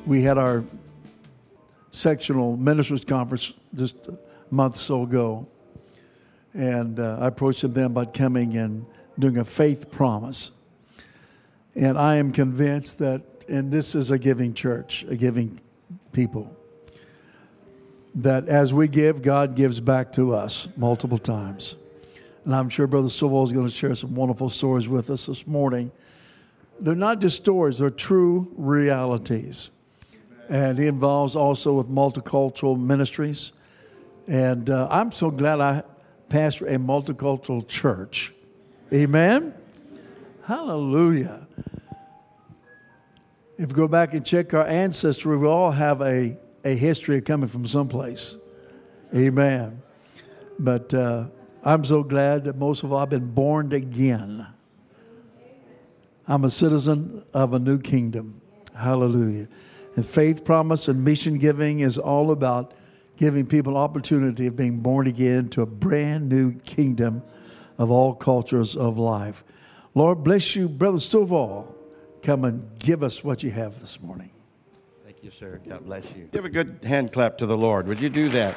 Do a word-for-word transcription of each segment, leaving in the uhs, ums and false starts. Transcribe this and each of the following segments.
we had our sectional ministers conference just a month or so ago. And uh, I approached them about coming and doing a faith promise. And I am convinced that, and this is a giving church, a giving people, that as we give, God gives back to us multiple times. And I'm sure Brother Stovall is going to share some wonderful stories with us this morning. They're not just stories, they're true realities. And he involves also with multicultural ministries. And uh, I'm so glad I pastor a multicultural church. Amen? Hallelujah. If we go back and check our ancestry, we all have a, a history of coming from someplace. Amen. But uh, I'm so glad that most of all I've been born again. I'm a citizen of a new kingdom. Hallelujah. And faith, promise, and mission giving is all about giving people an opportunity of being born again to a brand new kingdom of all cultures of life. Lord, bless you, Brother Stovall. Come and give us what you have this morning. Thank you, sir. God bless you. Give a good hand clap to the Lord. Would you do that?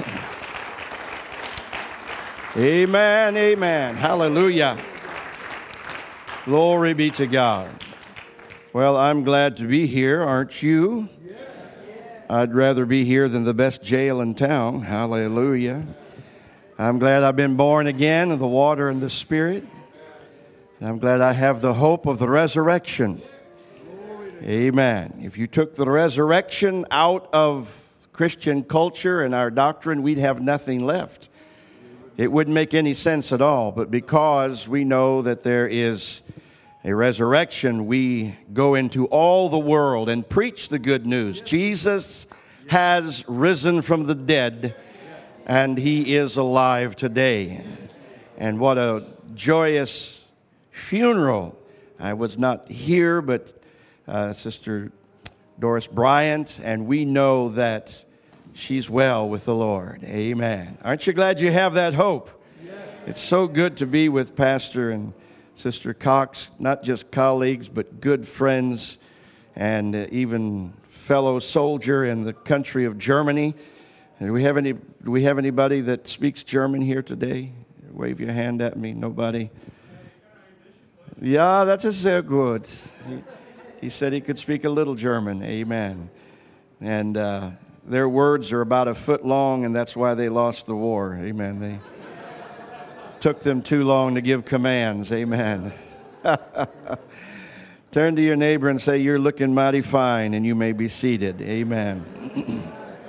Amen, amen. Hallelujah. Glory be to God. Well, I'm glad to be here, aren't you? I'd rather be here than the best jail in town. Hallelujah. I'm glad I've been born again of the water and the Spirit. I'm glad I have the hope of the resurrection. Amen. If you took the resurrection out of Christian culture and our doctrine, we'd have nothing left. It wouldn't make any sense at all. But because we know that there is a resurrection, we go into all the world and preach the good news. Jesus has risen from the dead, and He is alive today. And what a joyous funeral. I was not here, but uh, Sister Doris Bryant, and we know that she's well with the Lord. Amen. Aren't you glad you have that hope? Yes. It's so good to be with Pastor and Sister Cox, not just colleagues, but good friends, and uh, even fellow soldier in the country of Germany. And do we have any? Do we have anybody that speaks German here today? Wave your hand at me. Nobody. Yeah, that is sehr good. He, he said he could speak a little German. Amen. And uh, their words are about a foot long, and that's why they lost the war. Amen. They took them too long to give commands. Amen. Turn to your neighbor and say, "You're looking mighty fine," and you may be seated. Amen.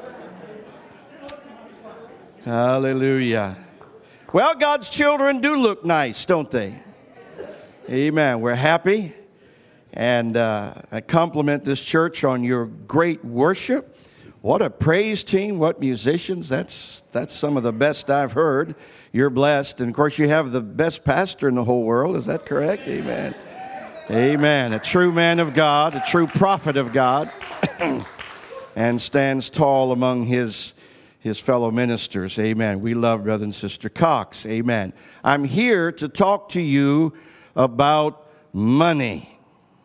Hallelujah. Well, God's children do look nice, don't they? Amen. We're happy, and uh, I compliment this church on your great worship. What a praise team, what musicians. That's that's some of the best I've heard. You're blessed. And, of course, you have the best pastor in the whole world. Is that correct? Amen. Amen. A true man of God, a true prophet of God, and stands tall among his his fellow ministers. Amen. We love Brother and Sister Cox. Amen. I'm here to talk to you about money.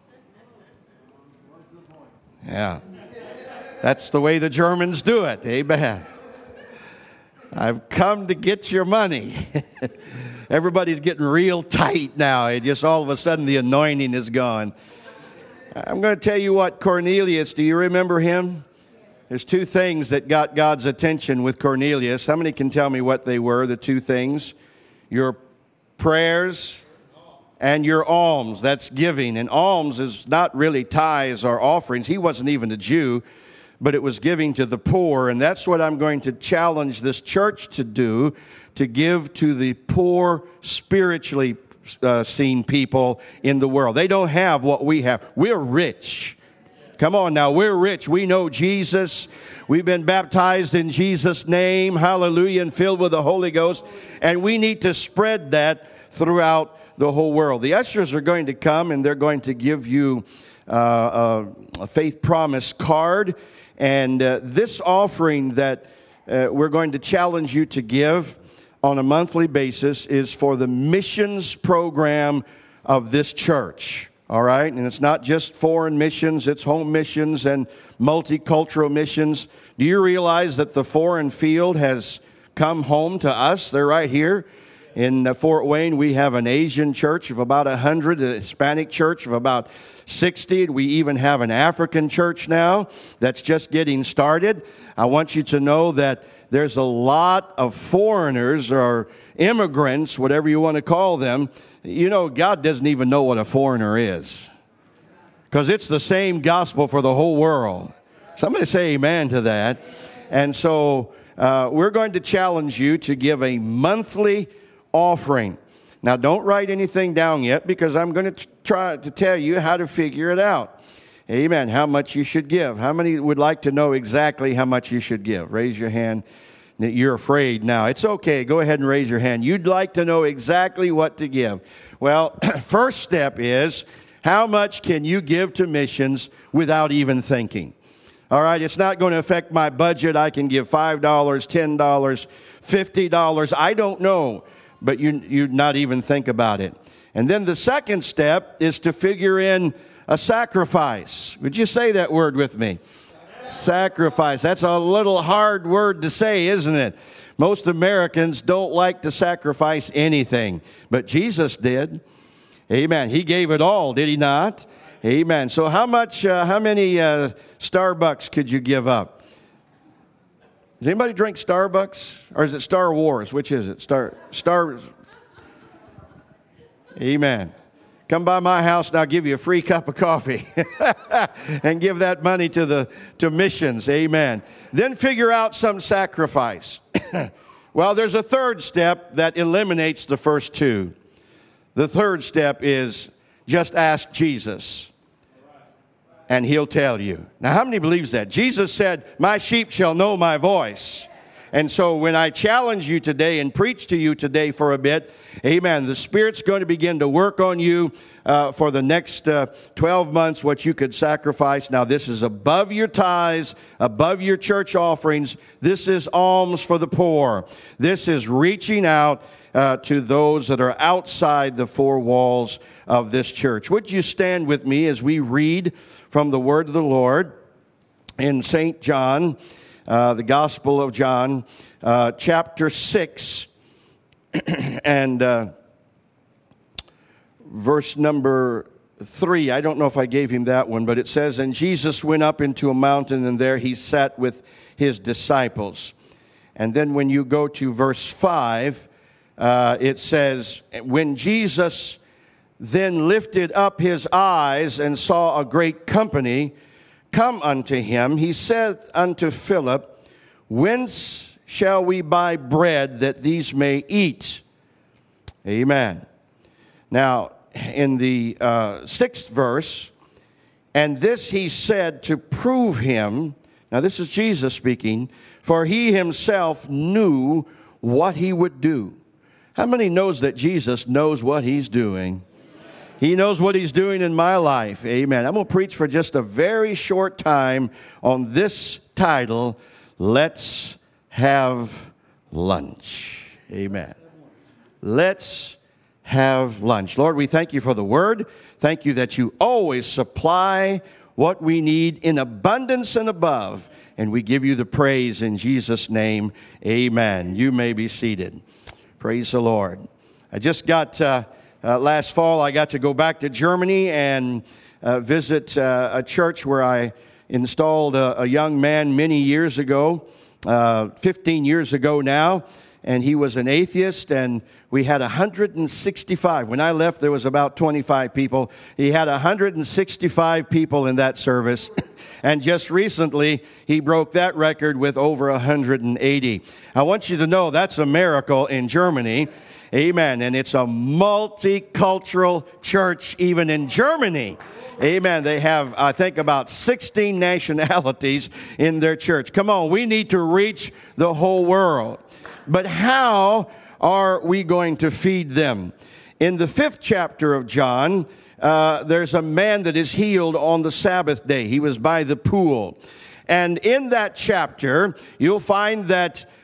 Yeah. That's the way the Germans do it. Amen. I've come to get your money. Everybody's getting real tight now. It just all of a sudden the anointing is gone. I'm going to tell you what, Cornelius, do you remember him? There's two things that got God's attention with Cornelius. How many can tell me what they were, the two things? Your prayers and your alms. That's giving. And alms is not really tithes or offerings. He wasn't even a Jew, but it was giving to the poor. And that's what I'm going to challenge this church to do, to give to the poor, spiritually uh, seen people in the world. They don't have what we have. We're rich. Come on now, we're rich. We know Jesus. We've been baptized in Jesus' name. Hallelujah, and filled with the Holy Ghost. And we need to spread that throughout the whole world. The ushers are going to come, and they're going to give you uh, a, a faith promise card. And uh, this offering that uh, we're going to challenge you to give on a monthly basis is for the missions program of this church. All right? And it's not just foreign missions, it's home missions and multicultural missions. Do you realize that the foreign field has come home to us? They're right here. In uh, Fort Wayne, we have an Asian church of about one hundred, a Hispanic church of about sixty. We even have an African church now that's just getting started. I want you to know that there's a lot of foreigners or immigrants, whatever you want to call them. You know, God doesn't even know what a foreigner is, because it's the same gospel for the whole world. Somebody say amen to that. And so uh, we're going to challenge you to give a monthly offering. Now, don't write anything down yet, because I'm going to try to tell you how to figure it out. Amen. How much you should give. How many would like to know exactly how much you should give? Raise your hand. You're afraid now. It's okay. Go ahead and raise your hand. You'd like to know exactly what to give. Well, first step is, how much can you give to missions without even thinking? All right, it's not going to affect my budget. I can give five dollars, ten dollars, fifty dollars. I don't know, but you you not even think about it. And then the second step is to figure in a sacrifice. Would you say that word with me? Sacrifice. That's a little hard word to say, isn't it? Most Americans don't like to sacrifice anything, but Jesus did. Amen. He gave it all, did he not? Amen. So how much, uh, how many uh, Starbucks could you give up? Does anybody drink Starbucks? Or is it Star Wars? Which is it? Star, Star. Amen. Come by my house and I'll give you a free cup of coffee and give that money to the to missions. Amen. Then figure out some sacrifice. Well, there's a third step that eliminates the first two. The third step is just ask Jesus and he'll tell you. Now, how many believes that? Jesus said, "My sheep shall know my voice." And so when I challenge you today and preach to you today for a bit, amen, the Spirit's going to begin to work on you uh, for the next uh, twelve months, what you could sacrifice. Now, this is above your tithes, above your church offerings. This is alms for the poor. This is reaching out uh, to those that are outside the four walls of this church. Would you stand with me as we read from the Word of the Lord in Saint John, Uh, the Gospel of John, uh, chapter six, and uh, verse number three. I don't know if I gave him that one, but it says, "And Jesus went up into a mountain, and there he sat with his disciples." And then when you go to verse five, uh, it says, "When Jesus then lifted up his eyes and saw a great company come unto him, he said unto Philip, Whence shall we buy bread that these may eat?" Amen. Now, in the uh, sixth verse, "And this he said to prove him," now this is Jesus speaking, "for he himself knew what he would do." How many knows that Jesus knows what he's doing? He knows what he's doing in my life. Amen. I'm going to preach for just a very short time on this title, Let's Have Lunch. Amen. Let's have lunch. Lord, we thank you for the word. Thank you that you always supply what we need in abundance and above. And we give you the praise in Jesus' name. Amen. You may be seated. Praise the Lord. I just got... Uh, Uh, last fall, I got to go back to Germany and uh, visit uh, a church where I installed a, a young man many years ago, uh, fifteen years ago now, and he was an atheist, and we had one hundred sixty-five. When I left, there was about twenty-five people. He had one hundred sixty-five people in that service, and just recently, he broke that record with over one hundred eighty. I want you to know that's a miracle in Germany. Amen. And it's a multicultural church even in Germany. Amen. They have, I think, about sixteen nationalities in their church. Come on, we need to reach the whole world. But how are we going to feed them? In the fifth chapter of John, uh, there's a man that is healed on the Sabbath day. He was by the pool. And in that chapter, you'll find that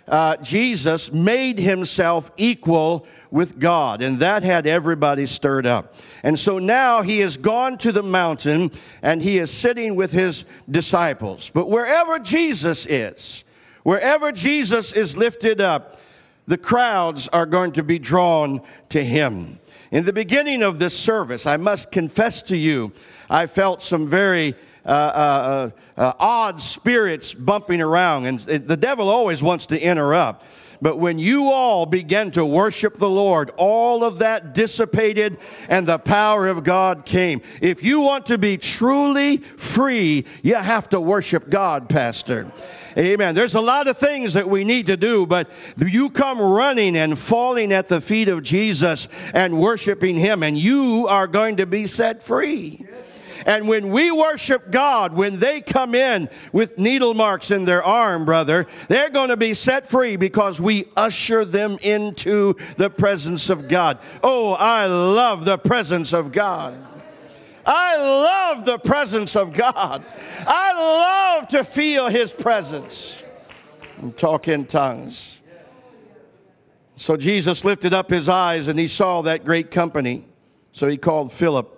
uh, Jesus made himself equal with God, and that had everybody stirred up. And so now he has gone to the mountain, and he is sitting with his disciples. But wherever Jesus is, wherever Jesus is lifted up, the crowds are going to be drawn to him. In the beginning of this service, I must confess to you, I felt some very uh, uh, uh, odd spirits bumping around. And the devil always wants to interrupt. But when you all began to worship the Lord, all of that dissipated and the power of God came. If you want to be truly free, you have to worship God, Pastor. Amen. There's a lot of things that we need to do, but you come running and falling at the feet of Jesus and worshiping him, and you are going to be set free. And when we worship God, when they come in with needle marks in their arm, brother, they're going to be set free because we usher them into the presence of God. Oh, I love the presence of God. I love the presence of God. I love to feel his presence and talk in tongues. So Jesus lifted up his eyes and he saw that great company. So he called Philip.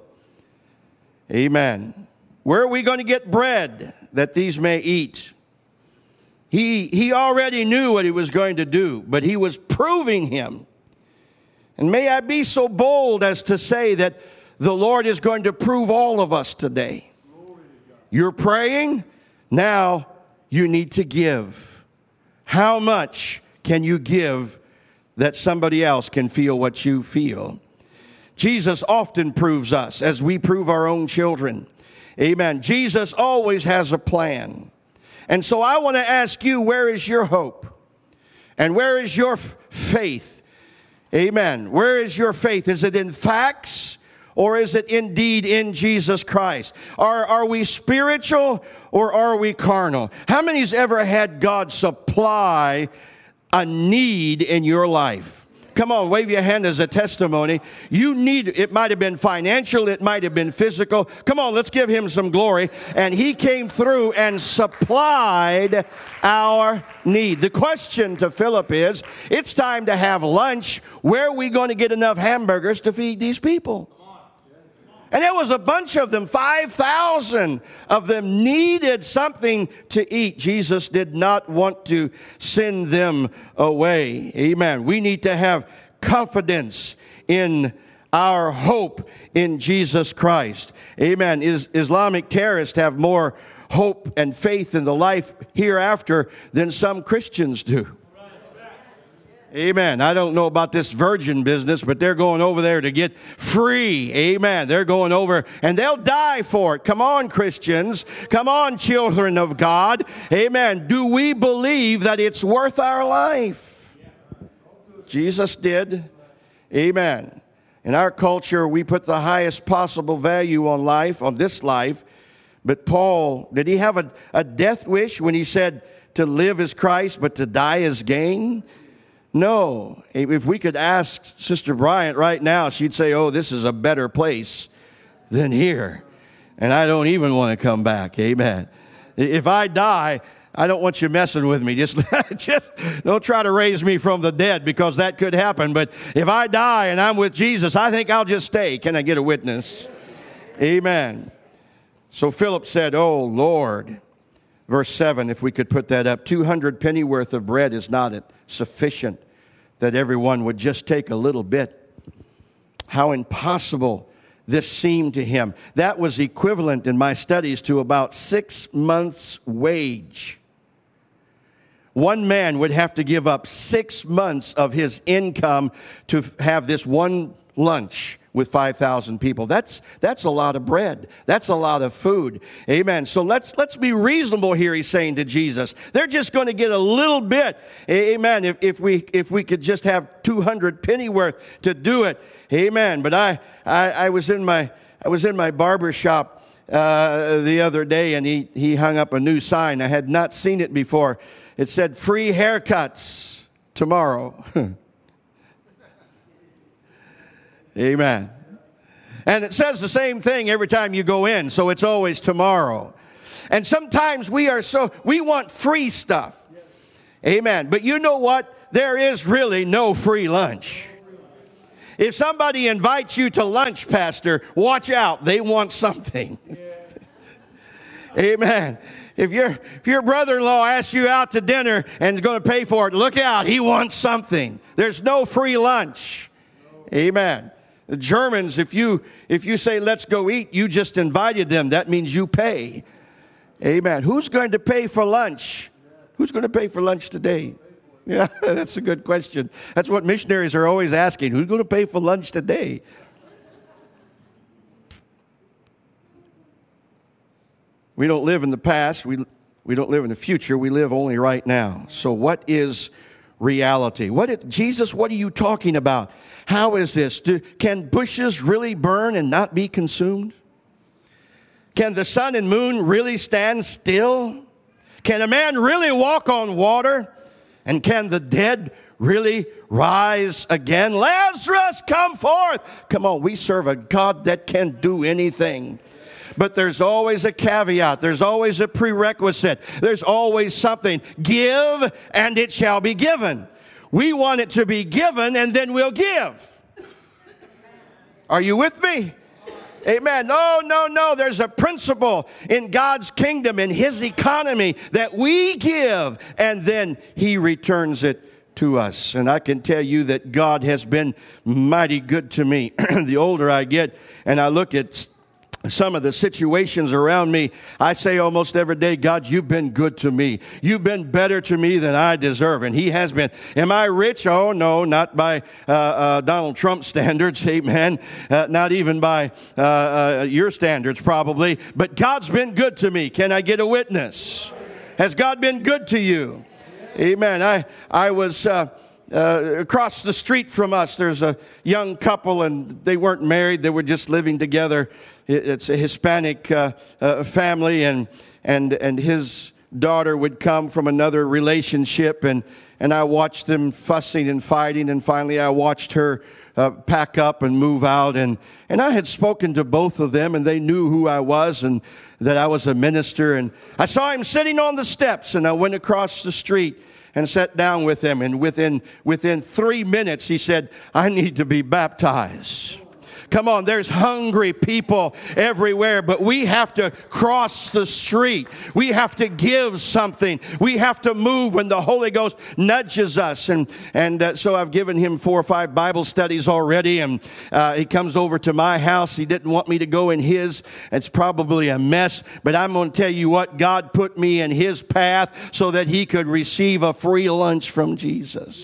Amen. Where are we going to get bread that these may eat? He, he already knew what he was going to do, but he was proving him. And may I be so bold as to say that the Lord is going to prove all of us today. You're praying, now you need to give. How much can you give that somebody else can feel what you feel? Jesus often proves us as we prove our own children. Amen. Jesus always has a plan. And so I want to ask you, where is your hope? And where is your f- faith? Amen. Where is your faith? Is it in facts or is it indeed in Jesus Christ? Are, are we spiritual or are we carnal? How many's ever had God supply a need in your life? Come on, wave your hand as a testimony. You need, it might have been financial, it might have been physical. Come on, let's give him some glory. And he came through and supplied our need. The question to Philip is, it's time to have lunch. Where are we going to get enough hamburgers to feed these people? And there was a bunch of them, five thousand of them needed something to eat. Jesus did not want to send them away. Amen. We need to have confidence in our hope in Jesus Christ. Amen. Is Islamic terrorists have more hope and faith in the life hereafter than some Christians do. Amen. I don't know about this virgin business, but they're going over there to get free. Amen. They're going over and they'll die for it. Come on, Christians. Come on, children of God. Amen. Do we believe that it's worth our life? Jesus did. Amen. In our culture, we put the highest possible value on life, on this life. But Paul, did he have a, a death wish when he said to live is Christ, but to die is gain? No. If we could ask Sister Bryant right now, she'd say, oh, this is a better place than here. And I don't even want to come back. Amen. If I die, I don't want you messing with me. Just, just don't try to raise me from the dead because that could happen. But if I die and I'm with Jesus, I think I'll just stay. Can I get a witness? Amen. So Philip said, oh, Lord. Verse seven, if we could put that up, two hundred pennyworth of bread is not sufficient that everyone would just take a little bit. How impossible this seemed to him. That was equivalent in my studies to about six months' wage. One man would have to give up six months of his income to have this one lunch with five thousand people. That's that's a lot of bread. That's a lot of food. Amen. So let's let's be reasonable here, he's saying to Jesus. They're just going to get a little bit. Amen. If if we if we could just have two hundred pennyworth to do it. Amen. But I I, I was in my I was in my barber shop uh, the other day, and he he hung up a new sign. I had not seen it before. It said free haircuts tomorrow. Amen. And it says the same thing every time you go in, so it's always tomorrow. And sometimes we are so, we want free stuff. Amen. But you know what? There is really no free lunch. If somebody invites you to lunch, Pastor, watch out. They want something. Amen. If your if your brother-in-law asks you out to dinner and is going to pay for it, look out. He wants something. There's no free lunch. Amen. The Germans, if you if you say let's go eat, you just invited them. That means you pay. Amen. Who's going to pay for lunch? Who's going to pay for lunch today? Yeah, that's a good question. That's what missionaries are always asking. Who's going to pay for lunch today? We don't live in the past. We we don't live in the future. We live only right now. So what is reality? What it, Jesus, what are you talking about? How is this? Do, can bushes really burn and not be consumed? Can the sun and moon really stand still? Can a man really walk on water? And can the dead really rise again? Lazarus, come forth. Come on, we serve a God that can do anything. But there's always a caveat. There's always a prerequisite. There's always something. Give, and it shall be given. We want it to be given, and then we'll give. Are you with me? Amen. No, no, no. There's a principle in God's kingdom, in His economy, that we give, and then He returns it to us. And I can tell you that God has been mighty good to me. The older I get, and I look at some of the situations around me, I say almost every day, God, you've been good to me. You've been better to me than I deserve. And He has been. Am I rich? Oh, no, not by uh, uh, Donald Trump standards, amen. Uh, not even by uh, uh, your standards, probably. But God's been good to me. Can I get a witness? Has God been good to you? Amen. I, I was... Uh, Uh, across the street from us, there's a young couple, and they weren't married. They were just living together. It, it's a Hispanic uh, uh, family, and and and his daughter would come from another relationship, and and I watched them fussing and fighting, and finally I watched her uh, pack up and move out, and and I had spoken to both of them, and they knew who I was and that I was a minister, and I saw him sitting on the steps, and I went across the street and sat down with him, and within within three minutes he said, I need to be baptized. Come on, there's hungry people everywhere, but we have to cross the street. We have to give something. We have to move when the Holy Ghost nudges us. And and uh, so I've given him four or five Bible studies already, and uh, he comes over to my house. He didn't want me to go in his. It's probably a mess, but I'm going to tell you what, God put me in his path so that he could receive a free lunch from Jesus.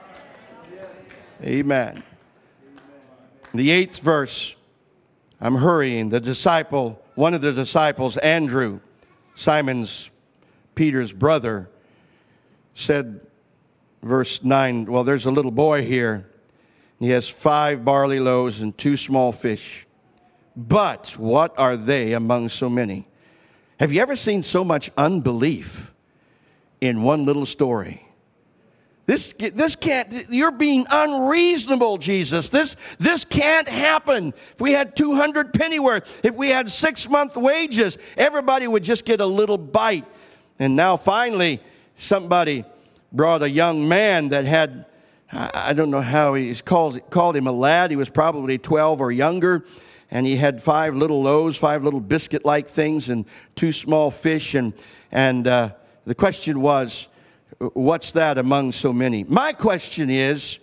Amen. The eighth verse, I'm hurrying. The disciple, one of the disciples, Andrew, Simon's, Peter's brother, said, verse nine, well, there's a little boy here. He has five barley loaves and two small fish. But what are they among so many? Have you ever seen so much unbelief in one little story? This, this can't, you're being unreasonable, Jesus. This, this can't happen. If we had two hundred pennyworth, if we had six month wages, everybody would just get a little bite. And now finally, somebody brought a young man that had, I don't know how he's called, called him a lad. He was probably twelve or younger. And he had five little loaves, five little biscuit-like things, and two small fish. And, and uh, the question was, what's that among so many? My question is,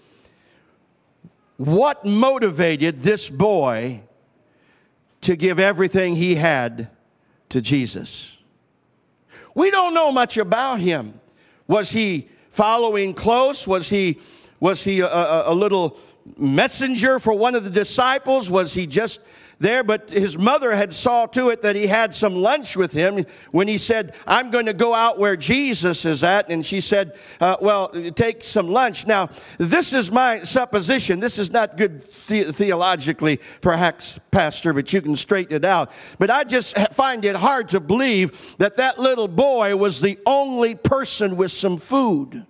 what motivated this boy to give everything he had to Jesus? We don't know much about him. Was he following close? Was he was he a, a, a little messenger for one of the disciples? Was he just there? But his mother had saw to it that he had some lunch with him when he said, I'm going to go out where Jesus is at. And she said, uh, well, take some lunch. Now, this is my supposition. This is not good the- theologically, perhaps, Pastor, but you can straighten it out. But I just find it hard to believe that that little boy was the only person with some food.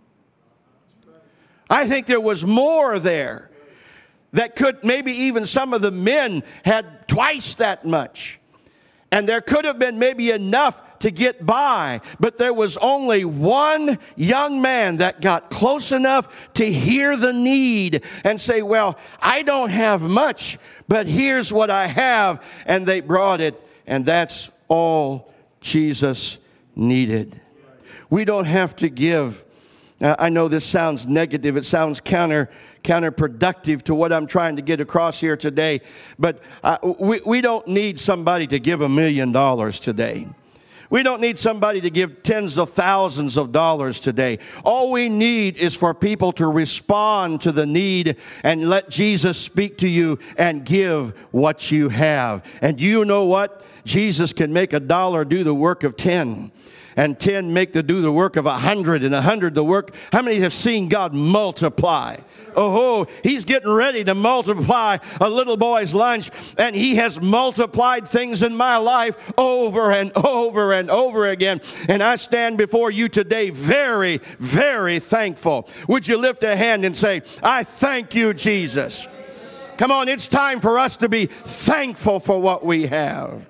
I think there was more there. That could, maybe even some of the men had twice that much. And there could have been maybe enough to get by. But there was only one young man that got close enough to hear the need and say, well, I don't have much, but here's what I have. And they brought it, and that's all Jesus needed. We don't have to give. Uh, I know this sounds negative. It sounds counter counterproductive to what I'm trying to get across here today. But uh, we, we don't need somebody to give a million dollars today. We don't need somebody to give tens of thousands of dollars today. All we need is for people to respond to the need and let Jesus speak to you and give what you have. And you know what? Jesus can make a dollar do the work of ten. And ten make the do the work of a hundred, and a hundred the work. How many have seen God multiply? Oh, He's getting ready to multiply a little boy's lunch, and He has multiplied things in my life over and over and over again. And I stand before you today very, very thankful. Would you lift a hand and say, I thank you, Jesus. Come on, it's time for us to be thankful for what we have.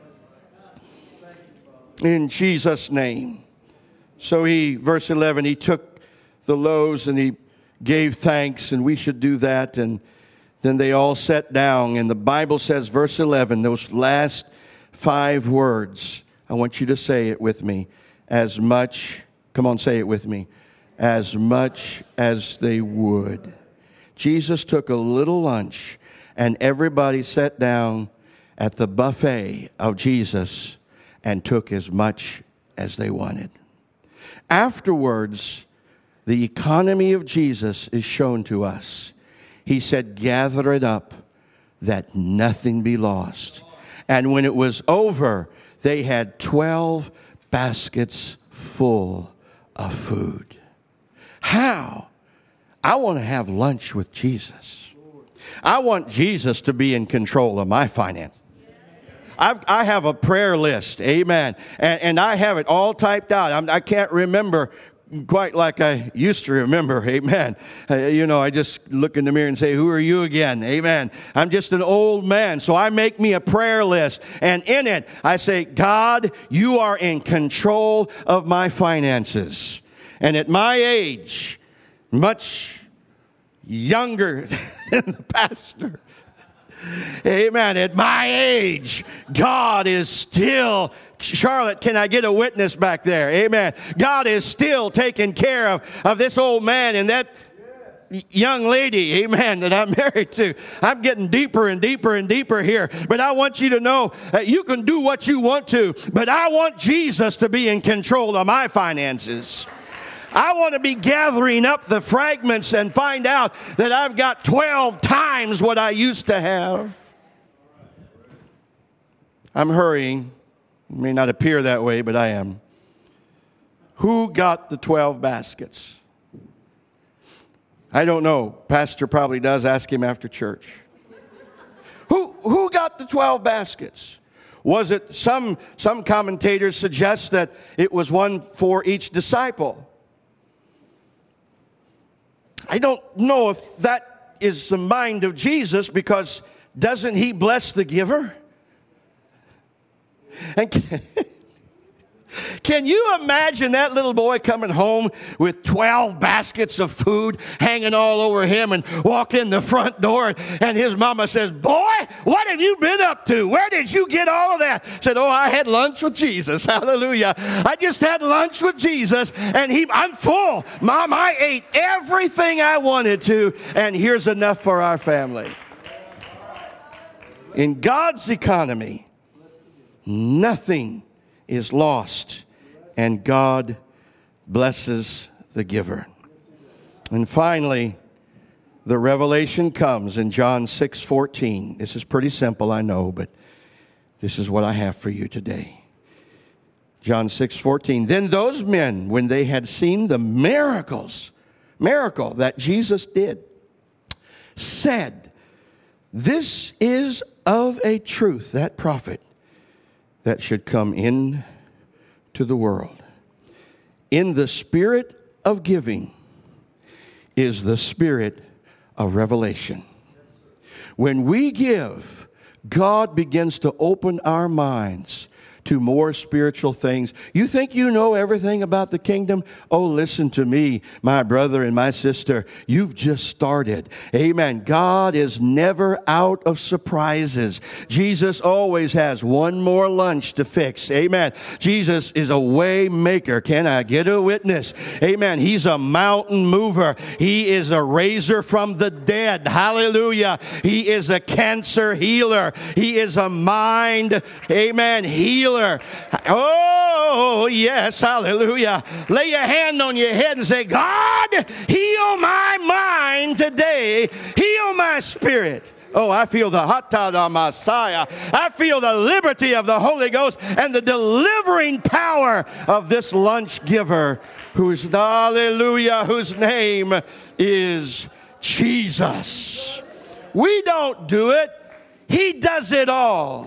In Jesus' name. So he, verse eleven, he took the loaves and he gave thanks, and we should do that. And then they all sat down, and the Bible says, verse eleven, those last five words, I want you to say it with me. As much, come on, say it with me. As much as they would. Jesus took a little lunch, and everybody sat down at the buffet of Jesus and took as much as they wanted. Afterwards, the economy of Jesus is shown to us. He said, gather it up, that nothing be lost. And when it was over, they had twelve baskets full of food. How? I want to have lunch with Jesus. I want Jesus to be in control of my finances. I've, I have a prayer list, amen, and, and I have it all typed out. I'm, I can't remember quite like I used to remember, amen. Uh, you know, I just look in the mirror and say, who are you again, amen. I'm just an old man, so I make me a prayer list, and in it, I say, God, you are in control of my finances. And at my age, much younger than the pastor, amen. At my age, God is still, Charlotte, can I get a witness back there? Amen. God is still taking care of, of this old man and that young lady, amen, that I'm married to. I'm getting deeper and deeper and deeper here. But I want you to know that you can do what you want to, but I want Jesus to be in control of my finances. I want to be gathering up the fragments and find out that I've got twelve times what I used to have. I'm hurrying. It may not appear that way, but I am. Who got the twelve baskets? I don't know. Pastor probably does. Ask him after church. Who, who got the twelve baskets? Was it some, some commentators suggest that it was one for each disciple. I don't know if that is the mind of Jesus, because doesn't he bless the giver? And can, can you imagine that little boy coming home with twelve baskets of food hanging all over him and walk in the front door, and his mama says, boy, what have you been up to? Where did you get all of that? Said, oh, I had lunch with Jesus. Hallelujah. I just had lunch with Jesus, and he, I'm full. Mom, I ate everything I wanted to, and here's enough for our family. In God's economy, nothing is lost, and God blesses the giver. And finally, the revelation comes in John six fourteen. This is pretty simple, I know, but this is what I have for you today. John six fourteen. Then those men, when they had seen the miracles, miracle that Jesus did, said, this is of a truth, that prophet that should come in to the world. In the spirit of giving is the spirit of revelation. When we give, God begins to open our minds to more spiritual things. You think you know everything about the kingdom? Oh, listen to me, my brother and my sister. You've just started. Amen. God is never out of surprises. Jesus always has one more lunch to fix. Amen. Jesus is a way maker. Can I get a witness? Amen. He's a mountain mover. He is a raiser from the dead. Hallelujah. He is a cancer healer. He is a mind, amen, healer. Oh, yes, hallelujah. Lay your hand on your head and say, God, heal my mind today. Heal my spirit. Oh, I feel the Hatada Messiah. I feel the liberty of the Holy Ghost and the delivering power of this lunch giver whose, hallelujah, whose name is Jesus. We don't do it. He does it all.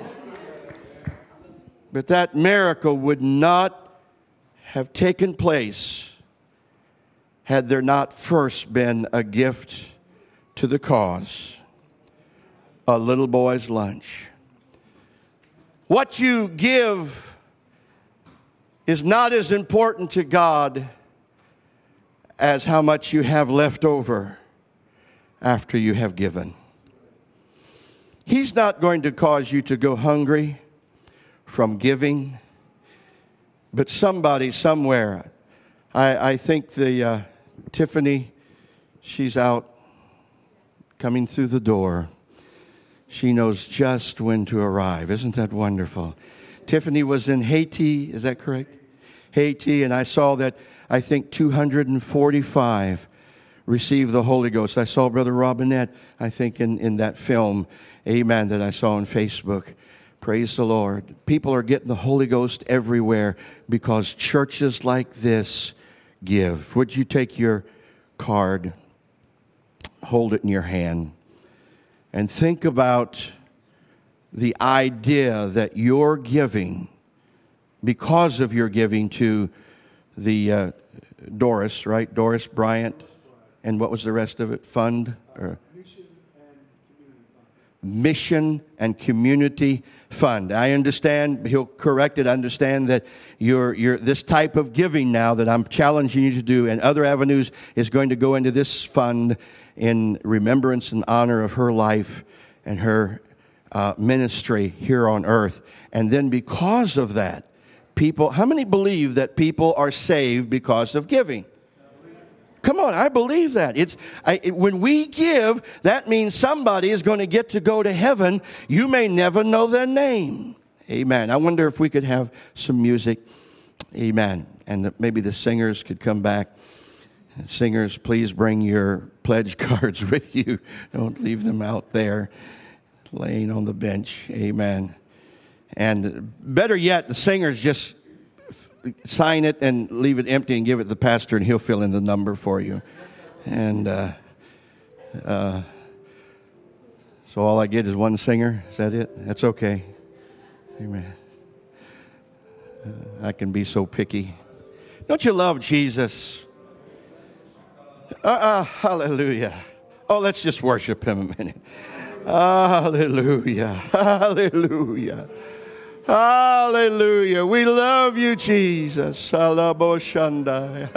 But that miracle would not have taken place had there not first been a gift to the cause. A little boy's lunch. What you give is not as important to God as how much you have left over after you have given. He's not going to cause you to go hungry from giving, but somebody somewhere, I, I think the uh, Tiffany, she's out coming through the door. She knows just when to arrive. Isn't that wonderful? Tiffany was in Haiti, is that correct? Haiti, and I saw that, I think, two hundred forty-five received the Holy Ghost. I saw Brother Robinette, I think, in, in that film, amen, that I saw on Facebook. Praise the Lord. People are getting the Holy Ghost everywhere because churches like this give. Would you take your card, hold it in your hand, and think about the idea that you're giving, because of your giving to the uh, Doris, right? Doris Bryant. And what was the rest of it? Fund? Or Mission and Community Fund. I understand, he'll correct it, I understand that you're, you're, this type of giving now that I'm challenging you to do and other avenues is going to go into this fund in remembrance and honor of her life and her uh, ministry here on earth. And then because of that, people, how many believe that people are saved because of giving? Come on, I believe that. It's I, it, when we give, that means somebody is going to get to go to heaven. You may never know their name. Amen. I wonder if we could have some music. Amen. And the, maybe the singers could come back. Singers, please bring your pledge cards with you. Don't leave them out there laying on the bench. Amen. And better yet, the singers just sign it and leave it empty and give it to the pastor and he'll fill in the number for you. And uh, uh, so all I get is one singer. Is that it? That's okay. Amen. Uh, I can be so picky. Don't you love Jesus? Uh-uh, hallelujah. Oh, let's just worship him a minute. Hallelujah. Hallelujah. Hallelujah. We love you, Jesus. Hallelujah.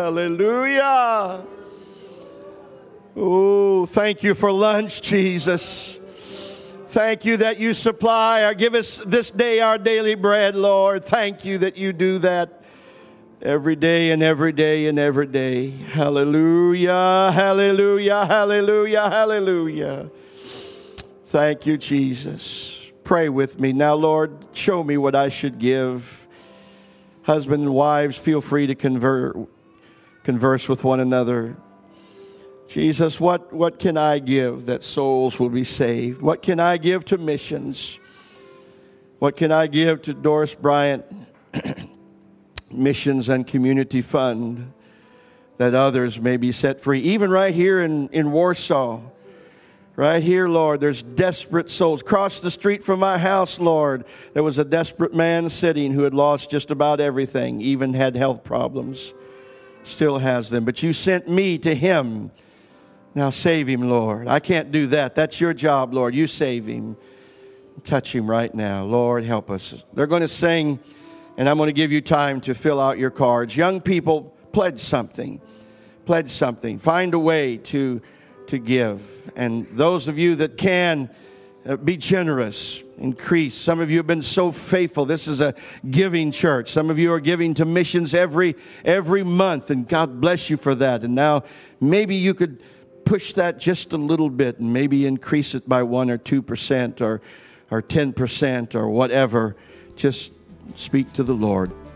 Oh, thank you for lunch, Jesus. Thank you that you supply or give us this day our daily bread, Lord. Thank you that you do that every day and every day and every day. Hallelujah. Hallelujah. Hallelujah. Hallelujah. Thank you, Jesus. Pray with me. Now, Lord, show me what I should give. Husbands and wives, feel free to conver- converse with one another. Jesus, what, what can I give that souls will be saved? What can I give to missions? What can I give to Doris Bryant Missions and Community Fund that others may be set free? Even right here in, in Warsaw. Right here, Lord, there's desperate souls. Across the street from my house, Lord, there was a desperate man sitting who had lost just about everything, even had health problems. Still has them. But you sent me to him. Now save him, Lord. I can't do that. That's your job, Lord. You save him. Touch him right now. Lord, help us. They're going to sing And I'm going to give you time to fill out your cards. Young people, pledge something. Pledge something. Find a way to, to give. And those of you that can, uh, be generous. Increase. Some of you have been so faithful. This is a giving church. Some of you are giving to missions every every month, and God bless you for that. And now maybe you could push that just a little bit and maybe increase it by one or two percent or or ten percent or whatever. Just speak to the Lord.